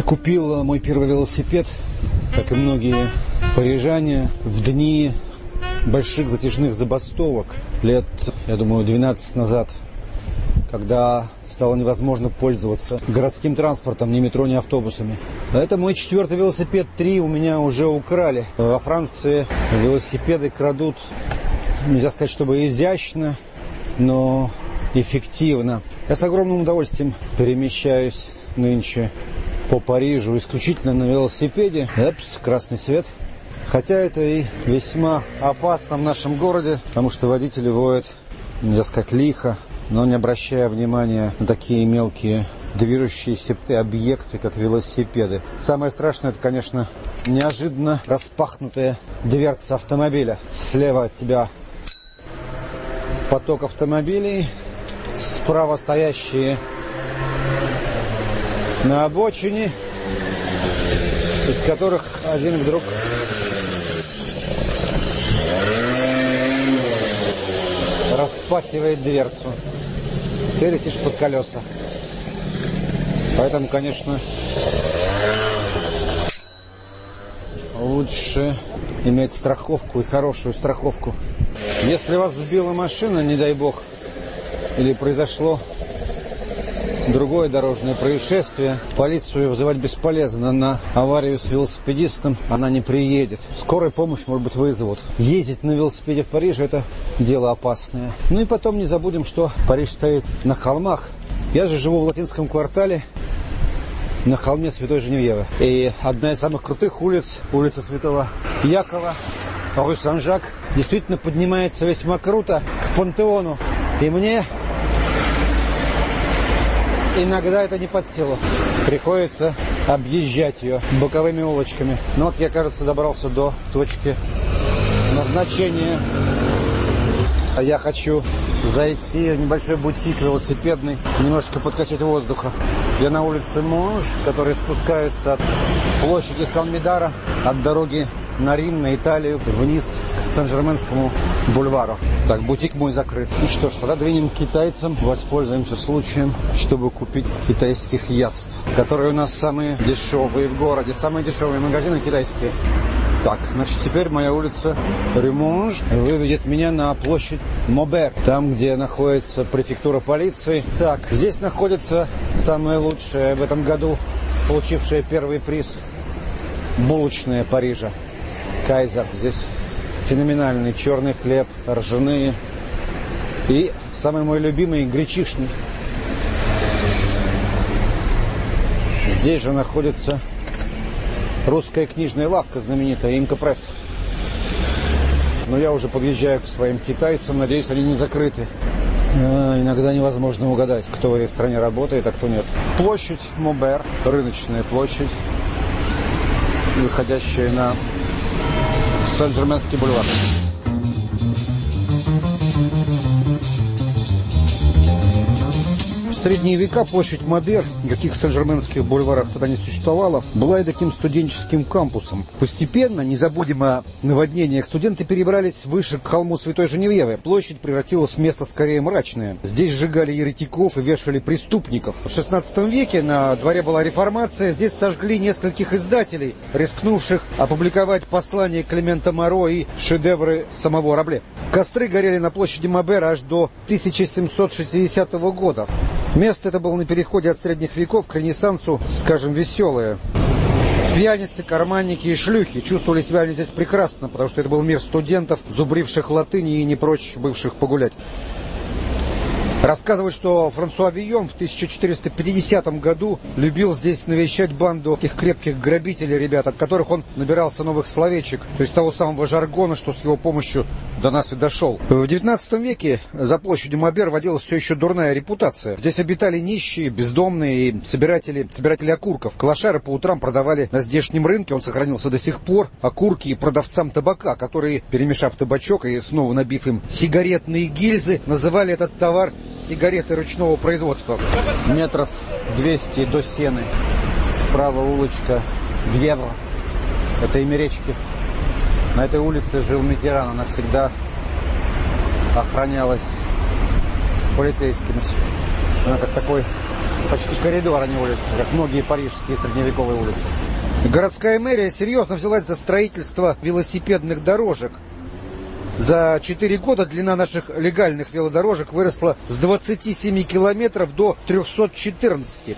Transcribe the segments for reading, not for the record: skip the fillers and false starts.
Купил мой первый велосипед, как и многие парижане, в дни больших затяжных забастовок лет, я думаю, 12 назад, когда стало невозможно пользоваться городским транспортом, ни метро, ни автобусами. Это мой 4-й велосипед, 3 у меня уже украли. Во Франции велосипеды крадут, нельзя сказать, чтобы изящно, но эффективно. Я с огромным удовольствием перемещаюсь нынче по Парижу исключительно на велосипеде. Красный свет. Хотя это и весьма опасно в нашем городе, потому что водители водят, нельзя сказать, лихо, но не обращая внимания на такие мелкие движущиеся объекты, как велосипеды. Самое страшное, это, конечно, неожиданно распахнутая дверца автомобиля. Слева от тебя поток автомобилей, справа стоящие на обочине, из которых один вдруг распахивает дверцу. Ты летишь под колеса. Поэтому, конечно, лучше иметь страховку, и хорошую страховку. Если вас сбила машина, не дай бог, или произошло другое дорожное происшествие, полицию вызывать бесполезно. На аварию с велосипедистом она не приедет. Скорая помощь, может быть, вызовут. Ездить на велосипеде в Париже – это дело опасное. Ну и потом не забудем, что Париж стоит на холмах. Я же живу в латинском квартале, на холме Святой Женевьевы. И одна из самых крутых улиц, улица Святого Якова, Рю Сен-Жак, действительно поднимается весьма круто к Пантеону. И мне иногда это не под силу. Приходится объезжать ее боковыми улочками. Но вот я, кажется, добрался до точки назначения. А я хочу зайти в небольшой бутик велосипедный, немножечко подкачать воздуха. Я на улице Монж, которая спускается от площади Сан-Медара, от дороги на Рим, на Италию, вниз к Сен-Жерменскому бульвару. Так, бутик мой закрыт. Ну что ж, тогда двинем к китайцам, воспользуемся случаем, чтобы купить китайских яств, которые у нас самые дешевые в городе, самые дешевые магазины китайские. Так, значит, теперь моя улица Рю Монж выведет меня на площадь Мобер, там, где находится префектура полиции. Так, здесь находится самое лучшее в этом году, получившее первый приз, булочная Парижа. Кайзер. Здесь феноменальный черный хлеб, ржаные и самый мой любимый гречишный. Здесь же находится русская книжная лавка знаменитая Имка Пресс. Но я уже подъезжаю к своим китайцам, надеюсь, они не закрыты. Иногда невозможно угадать, кто в этой стране работает, а кто нет. Площадь Мобер, рыночная площадь, выходящая на Сен-Жерменский бульвар. В средние века площадь Мобер, никаких Сен-Жерменских бульваров тогда не существовало, была и таким студенческим кампусом. Постепенно, не забудем о наводнениях, студенты перебрались выше к холму Святой Женевьевы. Площадь превратилась в место скорее мрачное. Здесь сжигали еретиков и вешали преступников. В XVI веке на дворе была реформация, здесь сожгли нескольких издателей, рискнувших опубликовать послания Климента Моро и шедевры самого Рабле. Костры горели на площади Мобер аж до 1760 года. Место это было на переходе от средних веков к Ренессансу, скажем, веселое. Пьяницы, карманники и шлюхи чувствовали себя здесь прекрасно, потому что это был мир студентов, зубривших латыни и не прочь бывших погулять. Рассказывают, что Франсуа Вийон в 1450 году любил здесь навещать банду таких крепких грабителей, ребят, от которых он набирался новых словечек, то есть того самого жаргона, что с его помощью до нас и дошел. В 19 веке за площадью Мобер водилась все еще дурная репутация. Здесь обитали нищие, бездомные и собиратели окурков. Клошары по утрам продавали на здешнем рынке, он сохранился до сих пор, окурки продавцам табака, которые, перемешав табачок и снова набив им сигаретные гильзы, называли этот товар сигареты ручного производства. Метров 200 до Сены. Справа улочка Гьевра. Это имя речки. На этой улице жил Миттеран. Она всегда охранялась полицейскими. Она как такой почти коридор, а не улица, как многие парижские средневековые улицы. Городская мэрия серьезно взялась за строительство велосипедных дорожек. За 4 года длина наших легальных велодорожек выросла с 27 километров до 314.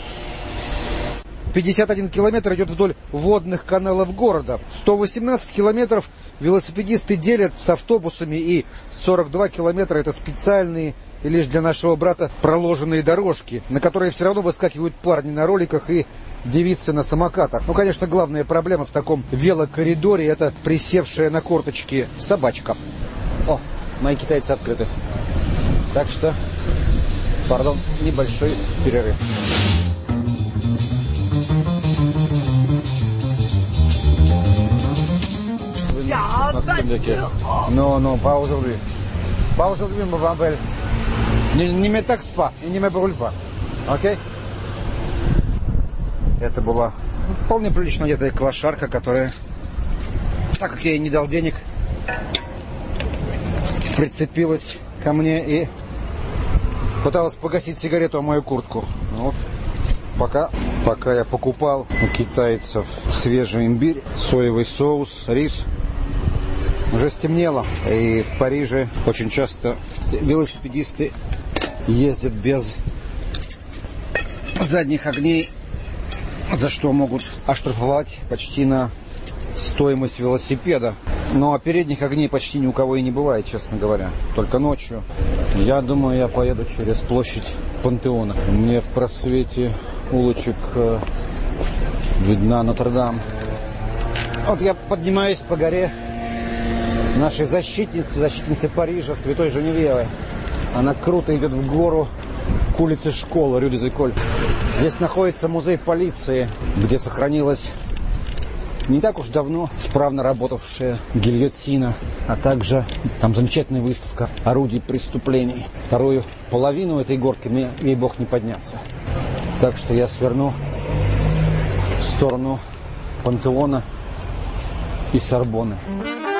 51 километр идет вдоль водных каналов города. 118 километров велосипедисты делят с автобусами, и 42 километра это специальные и лишь для нашего брата проложенные дорожки, на которые все равно выскакивают парни на роликах и девицы на самокатах. Ну, конечно, главная проблема в таком велокоридоре — это присевшая на корточки собачка. О, мои китайцы открыты. Так что, пардон, небольшой перерыв. Non, pas aujourd'hui. Pas aujourd'hui, mon bambel. Не me taxe pas, и не me brûle pas. Окей? Это была вполне прилично одетая клошарка, которая, так как я ей не дал денег, прицепилась ко мне и пыталась погасить сигарету о мою куртку. Вот. Пока я покупал у китайцев свежий имбирь, соевый соус, рис, уже стемнело. И в Париже очень часто велосипедисты ездят без задних огней, за что могут оштрафовать почти на стоимость велосипеда. Но передних огней почти ни у кого и не бывает, честно говоря. Только ночью. Я думаю, я поеду через площадь Пантеона. Мне в просвете улочек видна Нотр-Дам. Вот я поднимаюсь по горе нашей защитницы Парижа, Святой Женевьевы. Она круто идет в гору к улице школы, Рю дез Эколь. Здесь находится музей полиции, где сохранилась не так уж давно справно работавшая гильотина, а также там замечательная выставка орудий преступлений. Вторую половину этой горки мне, ей бог, не подняться. Так что я сверну в сторону Пантеона и Сорбонны.